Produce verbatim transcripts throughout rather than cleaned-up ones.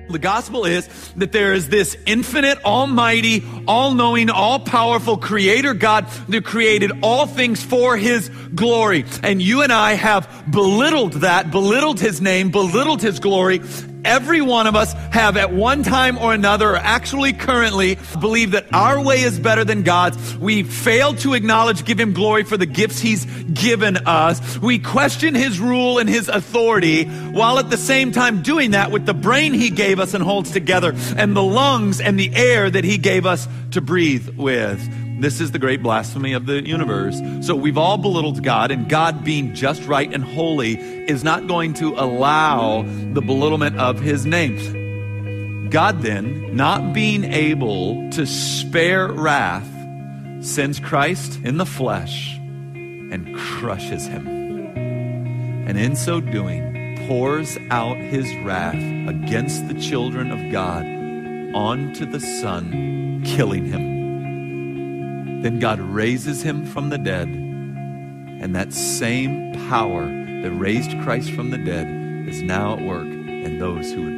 The gospel is that there is this infinite, almighty, all-knowing, all-powerful creator God that created all things for his glory. And you and I have belittled that, belittled his name, belittled his glory. Every one of us have at one time or another, or actually currently, believe that our way is better than God's. We fail to acknowledge, give him glory for the gifts he's given us. We question his rule and his authority, while at the same time doing that with the brain he gave us and holds together, and the lungs and the air that he gave us to breathe with. This is the great blasphemy of the universe. So we've all belittled God, and God, being just, right, and holy, is not going to allow the belittlement of his name. God then, not being able to spare wrath, sends Christ in the flesh and crushes him. And in so doing, pours out his wrath against the children of God onto the Son, killing him. Then God raises him from the dead, and that same power that raised Christ from the dead is now at work in those who would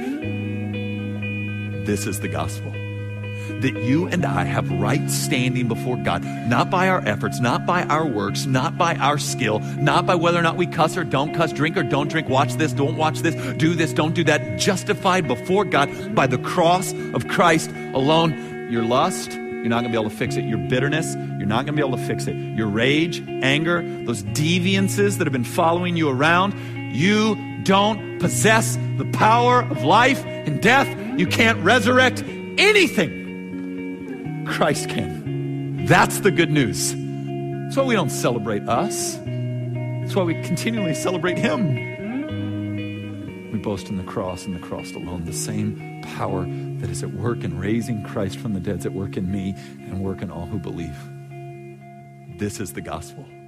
believe. This is the gospel. That you and I have right standing before God, not by our efforts, not by our works, not by our skill, not by whether or not we cuss or don't cuss, drink or don't drink, watch this, don't watch this, do this, don't do that. Justified before God by the cross of Christ alone. Your lust, you're not going to be able to fix it. Your bitterness, you're not going to be able to fix it. Your rage, anger, those deviances that have been following you around, you don't possess the power of life and death. You can't resurrect anything. Christ can. That's the good news. That's why we don't celebrate us. That's why we continually celebrate him. We boast in the cross and the cross alone. The same power that is at work in raising Christ from the dead is at work in me and work in all who believe. This is the gospel.